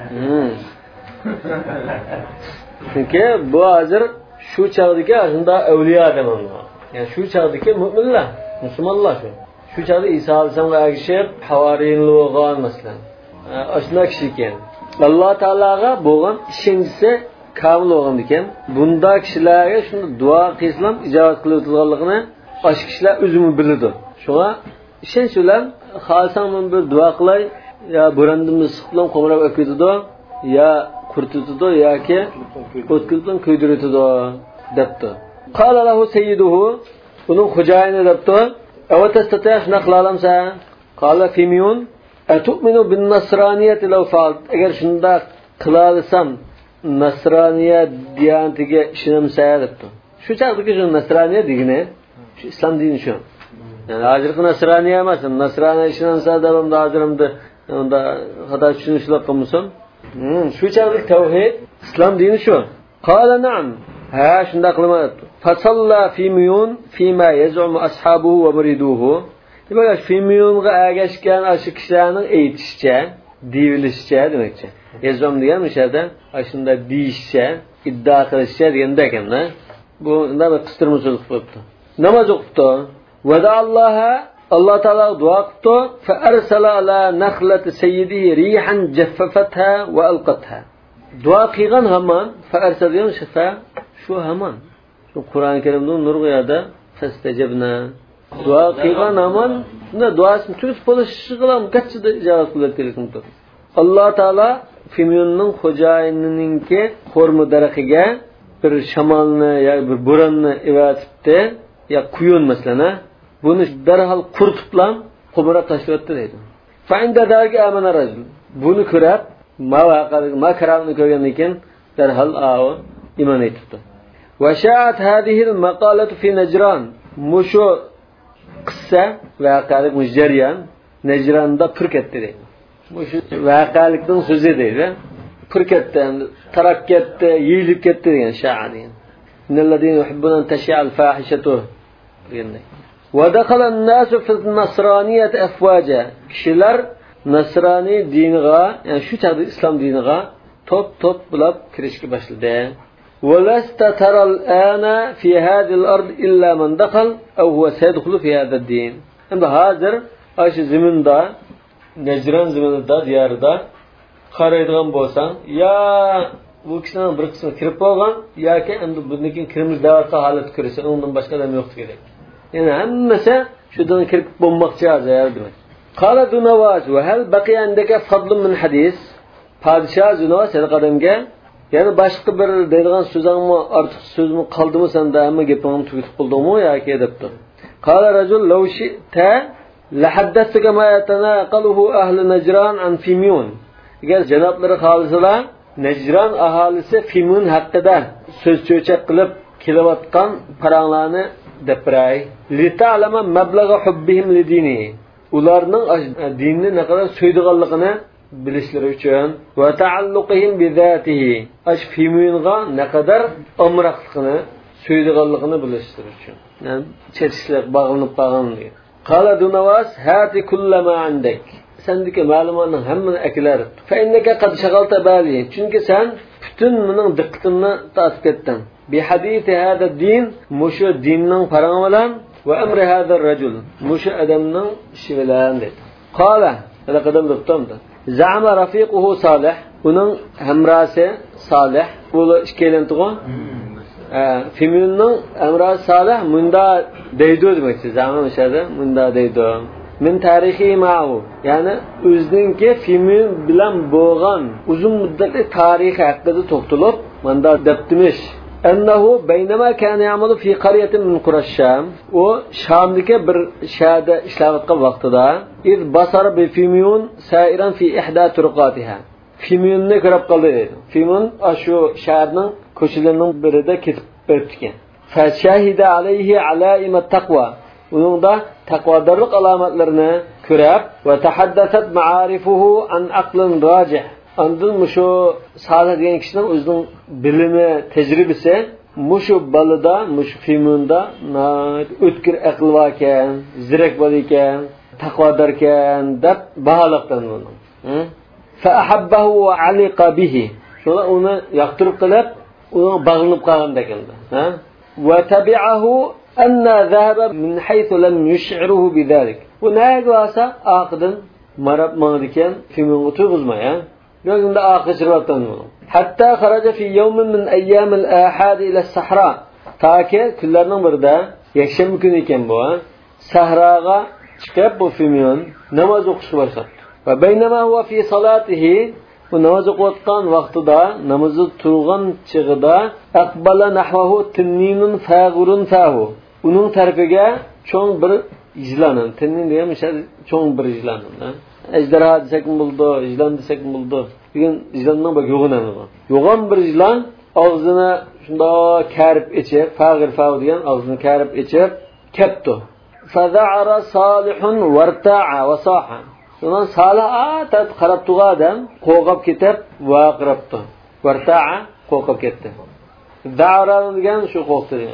S1: Chunki bu hozir shu chog'dagi shunda avliyo demoqlar. Yani shu chog'dagi mu'minlar, musulmonlar shu. Shu chog'da Iso alayhisolamga ergishib havoriylar bo'lgan masalan. Ashuna kishi ekan. Alloh taolaga bo'lgan ishingisi kamil bo'lgan ekan. Bunda kishilarga shunda duo qilsam ijobat qilinadiganligini boshqa kishilar o'zimi biladi. Shunga ishonch bilan xohlasam men bir duo qilay, ya burandimni siqlam qo'mrab o'kitadi, ya qurtitadi yoki o'tkildan kuydiritadi debdi. Qala lahu sayyiduhu, uning xo'jayini debdi, "Avatastata'sh naqlalamsa?" Qala Fimyun, "Atu'minu bin nasraniyati law fa'alt." Agar shunda qilasam, nasraniya diyonatiga ishonamsa debdi. Shu chaqdagi shu nasraniya degani, shu islom dini shu. Yani hozirgi nasraniya emas, nasraniya ishonamsa davomda hozirimda unda xato tushunishlar qilmasam. Shu chaqdagi tavhid, islom dini shu. Qala na'am. Ha, shunda qilmaydi. Fasalla Fimyun fima yaz'umu ashabuhu va muriduhu. Demak, Fimyunga agashgan o'sha kishilarning aytishicha, deyilishicha demakchi. Yaz'um degan mishada shunda deyishcha, iddio qilishcha deganda ekan-da. Bu nima qistirma so'z qilibdi. Namoz o'qibdi. Vada'alloha, Alloh taolo duo qildi, fa arsala ala nakhlati sayyidihi rihan jaffafatha va alqatha. Duo qilgan hamon fa arsala shifa shu hamon. Shu Qur'on Karimda nurg'iyada fastajabna. Duo qilgan hamon shunda duosini turib bo'lishig'ilam qachida ijobat qiladi. Alloh taolo Fimyunning xo'jayinininki xurmo daraxiga bir shamolni yoki bir bo'ronni evatibdi, ya quyun masalan, buni darhol qurtiblam qo'mira tashlatdi deydi. Fa inda darga amana rajul. Buni ko'rib, ma karamni ko'rgandan keyin darhol iymon etibdi. Va sha'at hadhihi al-maqalatu fi Najran. Mushu qissa voqelik mujariyan Najranda pir ketdi deydi. Mushu voqelikning so'zi deydi. Pir ketdi, tarab ketdi, yeyilib ketdi degan sha'ani. Innalladina yuhibbuna an tashi'a al-fahishatu deganday. Va dakhala an-nasu fi an-nasraniyyati afwaja. Kishilar nasroniy diniga, ya'ni shu chaqda islom diniga top bo'lib kirishga boshladi. ولست ترى الآن في هذه الأرض إلا من دخل أو هو سيدخل في هذا الدين. Endi hozir o'sha zaminda, Najran zaminida, diyorida qaraydigan bo'lsang, ya bu kishining bir qismi kirib bo'lgan yoki endi bundan keyin kirimiz da'vatga holat ko'rsa, undan boshqa odam yo'q kerak. Ya'ni hammasi shudan kirib bo'lmoqchi hozir demak. Qala dunavaz va hal baqiya indaka fadlun min hadis. Podshoh Dunavaz qadamga, yani boshqa bir deydigan so'zingmi, ortiq so'zmi qoldimi senda, hamma gapingni tugatib qoldingmi yoki debdi. Qala rajul law shi'ta la haddathuka ma yatanaqaluhu ahli Najran an Fimyun. Agar janoblari xohlasalar, Najran aholisi Fimyun haqida so'z cho'chak qilib kelayotgan paranglarni deb biray. Li ta'lama mablagha hubbihim li dini. Ularning dinni naqadar so'ydiganligini bilishlari uchun va ta'alluqihim bi zatihi. Ash fiminga naqadar amraqligini, so'ydiganligini bilishlari uchun. Yani chetishlik bog'lanib qolganligi. Qala Dunavas hati kullama andak. Sendeki ma'lumotning hammani akilar. Fa innaka qad shaghalta bali. Chunki sen butun mening diqqatimni tortib ketding. Bi hadisi hada din, mushu dinning farog'i bilan va amri hada rajul, mushu odamning ishi bilan dedi. Qala, ana qadam debtamda. Za'ama rafiquhu Salih, uning hamrasi Salih, bu ikkilantigo. Fiminning hamrasi Salih munda deydi demakchi. Za'ama mishada munda deydi. Min tarihi ma'u, yani o'ziningki film bilan bo'lgan uzun muddatli tarixi haqida to'xtalib, manda debtimish. Annahu baynama kana ya'malu fi qaryatin min Qurasham, o Shamdagi bir shaharda ishlayotgan vaqtida iz basara bi Fimyun sa'iran fi ihda turqatiha. Fimyunni ko'rib qoldi. Fimyun shu shaharning ko'chalarining birida ketib o'tgan. Fa shahida alayhi alaimat taqwa. Uningda taqvodorlik alomatlarini ko'rib va tahaddasat ma'arifuhu an aqlin rajih. Andın mushu Salih degan kishining o'zining bilimi, tajribasi mushu balada, mushu filmda o'tkir aql bor ekan, zirak bor ekan, taqvodor ekan deb baholabdan uni. Fa ahabbahu wa aliqa bihi. Shuna uni yoqtirib qilib, uni bog'lanib qolganda keldi. Va tabi'ahu anna dhahaba min haythu lam yush'iruhu bidhalik. Bu nagasa aqdan marab ma'dikan filmni tu'g'izmay, Gözünde akışırvattan bunu. Hatta kharaca fi yawmin min ayyamil ahad ila sahra. Ta ki küllerinin birde yakshanba kuni ekan bu. Sahraga chiqib bu Fimyon namoz o'qishga boshladi. Va baynama huwa fi salatihi, bu namoz o'qiyotgan vaqtida, namozni turgan chig'ida aqbala nahwahu tinninun faghurun fahu. Uning tarafiga cho'ng bir ijlanin, tinnin degan cho'ng bir ijlanin. Ejderha desek mi buldu, ijlan desek mi buldu? Bugün ijlandan bak yoğun anı var. Yoğun bir ijlan ağzına şunda kərib içip, fağır diyen ağzını kərib içip, keptu. Faza'ara salihun varta'a ve saha. Ondan Salih atat qarabtuğa adam, qo'qab ketib, vaqirabtu. Varta'a qo'qab ketdi. Za'ara degan shu qo'qdi degan.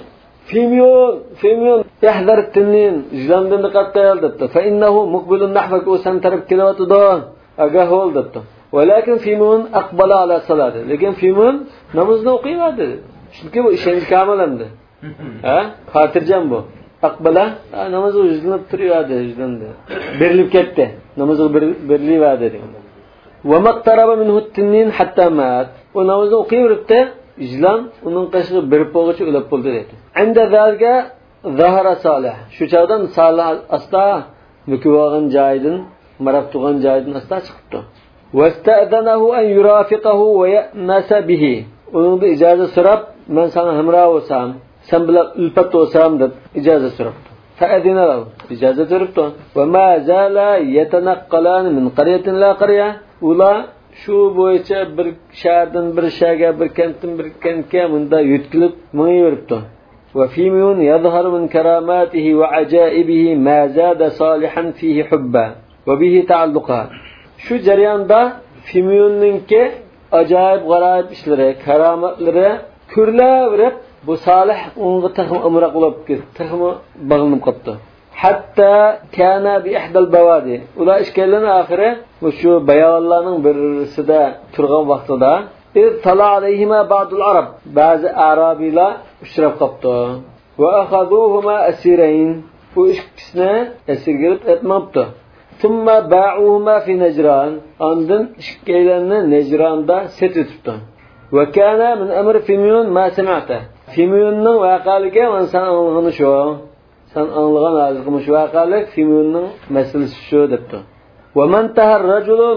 S1: Fimyon yahdar tinnin ijlandan diqqat qil debdi. Fa innahu muqbilun nahvaka o san taraf kelayotdi. Aga hol debdi. Walakin Fimyon aqbala ala salati. Lekin Fimyon namozni o'qiyadi. Chunki bu ishonch kamolandi. Xotirjam bu. Aqbala namozni o'zlanib turadi, o'zlandi. Berilib ketdi. Namozga beriladi degan. Wa maqtaraba minhu tinnin hatta mat. O namozni o'qiyveribdi. İclan onun qashig'i berib bo'lguncha o'lib bo'ldi dedi. Anda zalga zahara Salih. Shu chog'dan Salih asta mukvogan joyidan, marab turgan joyidan asta chiqibdi. Wasta'danahu an yurafiqahu wa ya'nasa bihi. Uningda ijozat so'rab, men sana hamroh bo'lsam, sen bilan ulpat bo'lsam deb ijozat so'rabdi. Fa'adina lahu. Ijozat beribdi. Va ma zala yatanaqqalan min qaryatin la qarya. Ular shu bo'yicha bir shahardan bir shaharga, bir kentdan bir kentga bunda yutkilib mengayveribdi. Va Fimyon yadhharu min karamatihi va ajaibihi ma zada salihan fihi hubba va bihi ta'alluqa. Shu jarayonda Fimyonninki ajoyib g'aroyib ishlari, karomatlari ko'rilaverib, bu Salih unga taxmi amroq bo'lib ketdi, taxmi bog'lanib qoldi. Hatta kana bi ihdal bawadi. Ular ishkellarning oxiri shu bayonlarning birisida turgan vaqtida tala alayhima ba'dul arab. Ba'zi arabiylar uchrab qopdi. Va akhaduhuma asirayn. Bu ikkisini asirga etmabdi. Thumma ba'uhuma fi Najran. Ondan ishkellarni Najronda setibdi. Va kana min amr Fimyon ma sami'ta. Fimyonning vaqaliga inson anglagani shu. Sen anlagan azg'imish vaqalik Fimyonning masalasi shu debdi. Va man tahar rajulu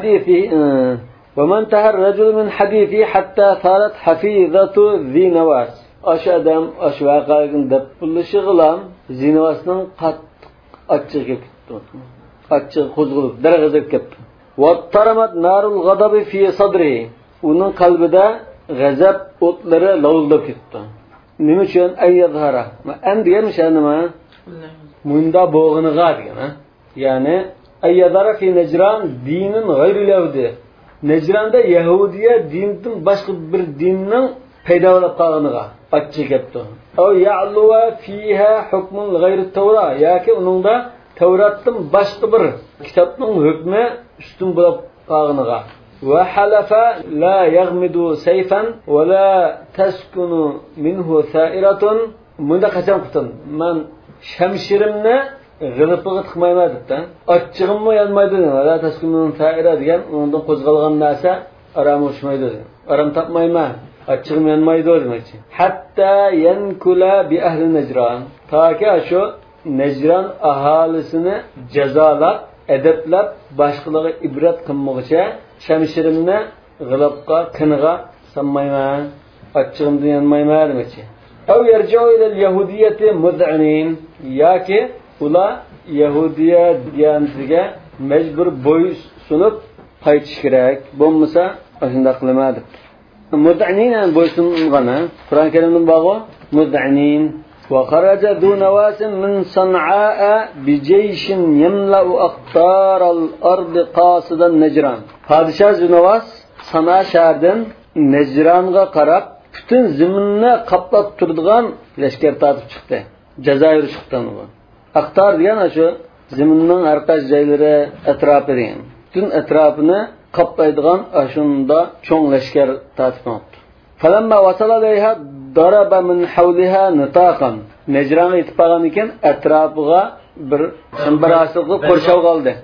S1: min hadithi hatta sarat hafizatu zinawas. Osh adam osh vaqalikni deb pulishi g'ilam zinavasning qattiq achchig'iga ketdi. Achchig' qo'zg'alib darg'azab ketdi. Va taramat narul ghadabi fi sadri. Uning qalbida g'azab o'tlari lovillab ketdi. nima uchun ayyadhara an deganmish nima munda bo'g'iniga degan ya'ni ayyadhara fi najran dinin g'ayri yahudi najranda yahudiya dindan boshqa bir dinning paydo bo'lib qolganiga ochchi ketdi aw ya'luwa fiha hukmun g'ayri tawra yoki uningda tavratdan boshqa bir kitobning hukmi ustun bo'lib qolganiga وحلف لا يغمد سيفا ولا تسكن منه ثائرة من قسم قتن من شمشيرمni g'ilipiga tiqmayman debdi ochchig'immi yanmaydi ولا تسكن منه ثائرة degan undan qo'zg'algan narsa aram ushmaydi aram topmayman ochchig'im yanmaydi demoqchi hatta yankula bi ahli najran toki shu najran aholisini jazolab adablab boshqalarga ibrat qilmoqcha shamshirimni g'ilobga qiniga sanmayman ochchig'imdan yanmayman demoqchi aw yarji'u ila al-yahudiyyati mud'inin yoki ular yahudiya diyaniga majbur bo'y sunib qaytish kerak bo'lmasa shunday qilmadi mud'inin bo'y sungani Qur'on Karimning bog'i mud'inin وخرج ذو نواس من صنعاء بجيش يملأ أقطار الأرض قاصدا نجران Padişah Zunavas Sana şehrinden Necran'a qarab bütün ziminni qaplab turadigan leşker tatib chiqdi. Jazoir chiqdan u. Aqtar degan shu ziminning har qaysi joylari atrofi degan. Bütün atrofini qaplaydigan shunda cho'ng leşker tatib oldi. Falamma wasala ilayha daraba min hawliha nitaqan. Necran'a yetib qolgan ekan atrofiga bir chimbarasiqli qo'rshav qoldi.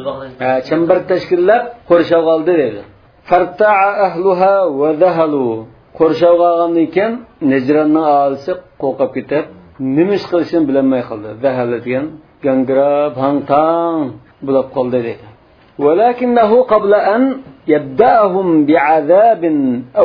S1: Çember teşkillab qo'rshav qoldi dedi. Farta'a ahluha wa zahalu. Qo'rshav qolgan ekan Necranning aholisi qo'rqib ketib, nima ish qilishini bilmay qoldi. Zahal degan gangrab, hangtang bo'lib qoldi dedi. Walakinnahu qabla an yabda'ahum bi'azabin aw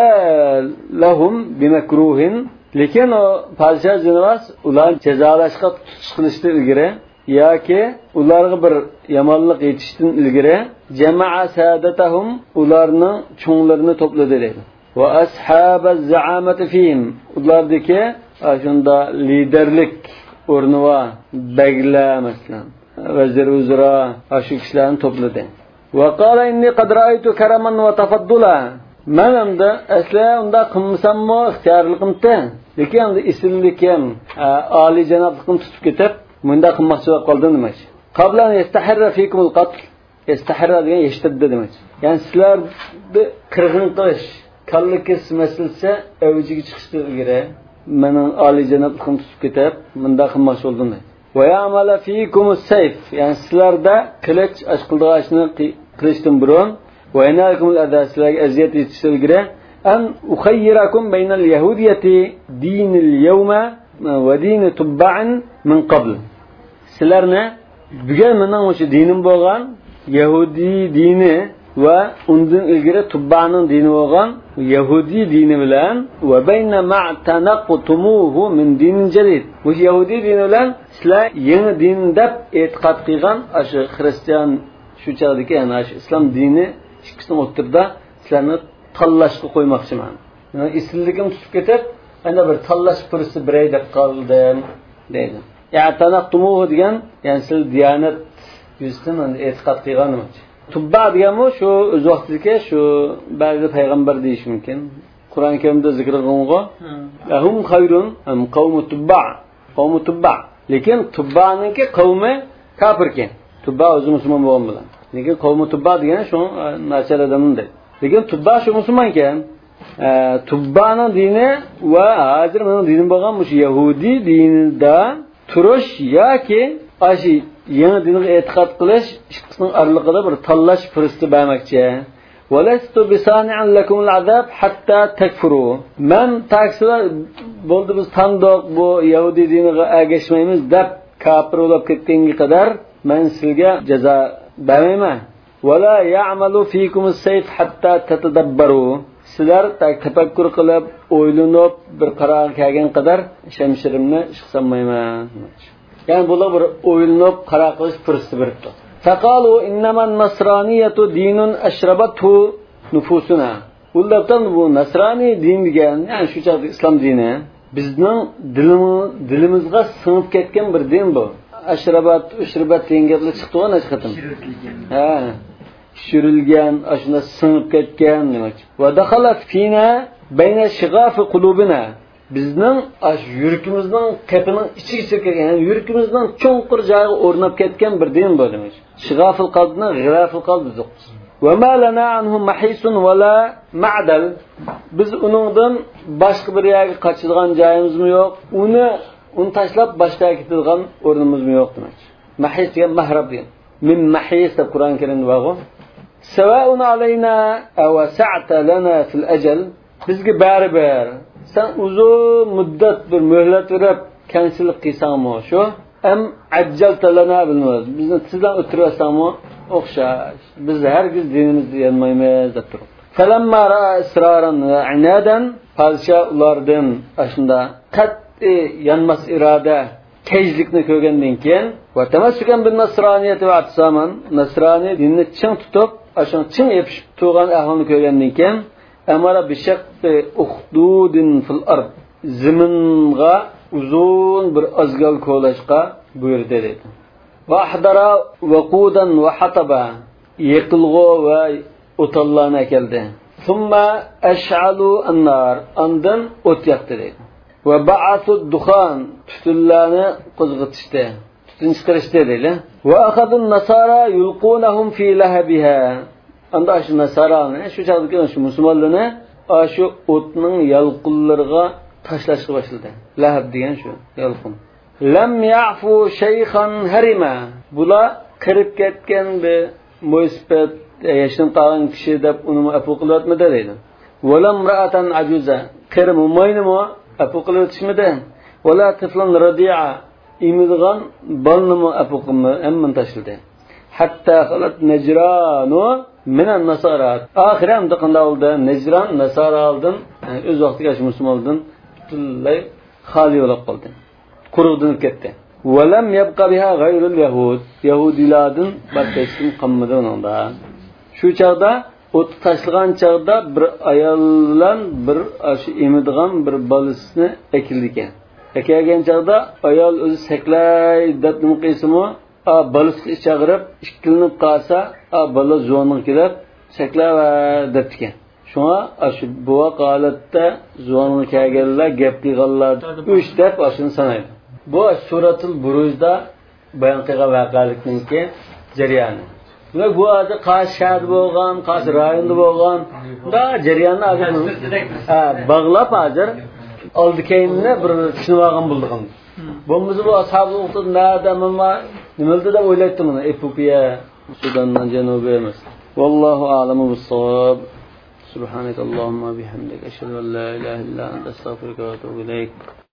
S1: yanalahum bimakruhin. Lekin o Padişah Zunavas ular jazolashga tutish qilishdi ilgari yoki ularga bir yomonlik yetishdan ilgari jamaa sadatahum ularning cho'nglarini to'pladi dedi. Va ashabaz za'amati fihim ulardagi shunda liderlik o'rni va baglar masalan vazir uzra shu kishilarni to'pladi. Va qala inni qad ra'aytu karaman wa tafaddula. Men endi asla unda qilmasammi ixtiyorligimda lekin endi isillikim oliy janobligim tutib ketib bunda qilmoqchi bo'lib qoldim demoqchi. Qablan yastahirra fikumul qatl. Yastahirra degan eshitdi demoqchi. Ya'ni sizlarni qirg'in qilish, kallikka masalasi avjiga chiqishdan ilgari mening oliy janobligim tutib ketib bunda qilmoqchi bo'ldim. Va ya'mala fikumus sayf. Ya'ni sizlarda qilich ashqildig'ashni qilishdan burun va yanakumul adaslarga aziyat yetishdan ilgari an ukhayyirakum baynal yahudiyyati dinil yawma va din tubba'in min qabl. Sizlarni bugun mening o'sha dinim bo'lgan Yahudi dini va undan ilgari Tubba'ning dini bo'lgan Yahudi dini bilan va bayna ma'tanaqtumuhu min dinin jadid. Bu Yahudi dini bilan sizlar yangi din deb e'tiqod qilgan o'sha xristian shu chaqdagi ana shu islom dini ikkisining o'rtasida sizlarni tanlashga qo'ymoqchiman. Yani isilligim tutib ketib, ana bir tanlash fursati biray deb qoldim deydi. Ya'tanaqtumuhu degan, ya'ni siz diyonat yuzidan e'tiqod qilganimiz. Tubba deganmi shu o'z vaqtidagi shu ba'zi payg'ambar deyish mumkin. Qur'on Karimda zikr qilingan. Hum khayrun am qawmu tubba. Qawmu tubba. Lekin Tubbaninki qavmi kafirken. Tubba o'zi musulmon bo'lgan bilan. Lekin qavmu tubba degan shu nachar odamdir. Lekin Tubba shu musulmon ekan. Tubbaning dini va hozir mening dinim bo'lgan shu Yahudi dinida turish yoki ashi yangi dinga e'tiqod qilish ikkisining oralig'ida bir tanlash fursati bermoqchi. Walastu bisani'an lakum al'azab hatta takfuru. Men takslar bo'ldi biz tandoq bu Yahudi diniga ergashmaymiz deb kafir bo'lib ketganga qadar men sizga jazo bermayman. Wala ya'malu fikum as-sayf hatta tatadabbaru. Sizlar tafakkur qilib, o'ylanib, bir qarorga kelgan qadar shamshirimni ishqsanmayman. Yani bular bir o'ylanib, qaror qilish fursati beribdi. Faqalu innaman nasraniyatu dinun ashrabatu nufusuna. Ulardan bu nasrani din degan, yani shu chaqda islom dini bizning dilimizga singib ketgan bir din bu. Ashrabat, ushribat degan gaplar chiqdi o'na chiqdim. Ha. Tushirilgan, ashuna singib ketgan demakchi. Va dakhalat fina bayna shighafi qulubina. Bizning yuragimizning qapining ichiga kirgan, yani yuragimizning cho'nqir joyiga o'rnab ketgan bir din bu demakchi. Shig'aful qalbni g'iraful qalb yo'q. Va ma lana anhu mahisun wala ma'dal. Biz uningdan boshqa bir yerga qochadigan joyimizmi yo'q? Uni tashlab boshqa yerga ketadigan o'rnimizmi yo'q demakchi. Mahis degan mahrab degan. Min mahis deb Qur'on Karimda bor. Sawa'un alayna aw sa'ta lana fil ajal. Bizga baribir. Sen uzun muddat bir muhlat verib, kanchilik qilsangmi shu? Am ajjalta lana bilmaymiz. Bizni sizdan o'tirasangmi? O'xshash. Biz hargiz dinimizni yanmaymiz deb turib. Falamma ra'a israran va inadan podsho ulardan ashunda qat'iy yanmas iroda kejlikni ko'rgandan keyin va tamassukan bin nasroniyat va atsaman nasroniy dinni ching tutib, ashun ching yepishib turgan ahvolni ko'rgandan keyin amara bishaqqi ukhdudin fil ard zaminga uzun bir azgal ko'lashqa buyurdi dedi. Va ahdara waqudan va hataba yiqilg'o va o'tallarni keldi. Thumma ash'alu an-nar andan o't yoqdi dedi. Va ba'athu dukhan tutunlarni qo'zg'atishdi. Tutun chiqarishdi dedi. Va akhadun nasara yulqunahum fi lahabiha. Anda shu nasarani, shu chaqdagi shu musulmonlarni shu o'tning yalqinlariga tashlashga boshladi. Lahab degan shu yalqin. Lam ya'fu shaykhan harima. Bular qirib ketgan bir mo'sbet yashin qolgan kishi deb uni afu qilyapmidi deydi. Walam ra'atan ajuza. Qirim umaynimi afu qilyotishmidi? Wala tiflan radi'a. İmidgan balnimi afu qilma amman tashladi. Hatta qalat najranu minan nasarat. Axiran qanda oldu Najran nasara oldin, o'z vaqtiga shu musulmonlardan butunlay xoli bo'lib qoldi. Quruqdan ketdi. Walam yabqa biha g'ayrul yahud. Yahudilardan boshqa hech kim qolmadi unda. Shu chaqda o't tashlagan chaqda bir ayol bilan bir shu emidgan bir bolasini ekildigan. Ekelgan chaqda ayol o'zi saklay deb nima qilsimi, balasini chaqirib, ikkilinib qolsa, bola zo'ning kelib saklava debdi. Shunga shu bu holatda zo'ning kelganlar gap qilganlar 3 deb ashuni sanaydi. Bu suratul Burujda bayon qilgan voqealikninki jarayoni. Ve bu adı qaysi shahar bo'lgan, qaysi rayonda bo'lgan, da jarayonni hozir bog'lab hozir oldikayni bir tushunib olgan bo'ldik. Bo'lmasa bu ashabul uqud nada nimalda deb o'ylaydim buni. Epopeya Sudandan janubiy emas. Vallohu a'lamu bis-sawab. Subhanakallahumma bihamdika ashhadu an la ilaha illa anta astaghfiruka va atubu ilayk.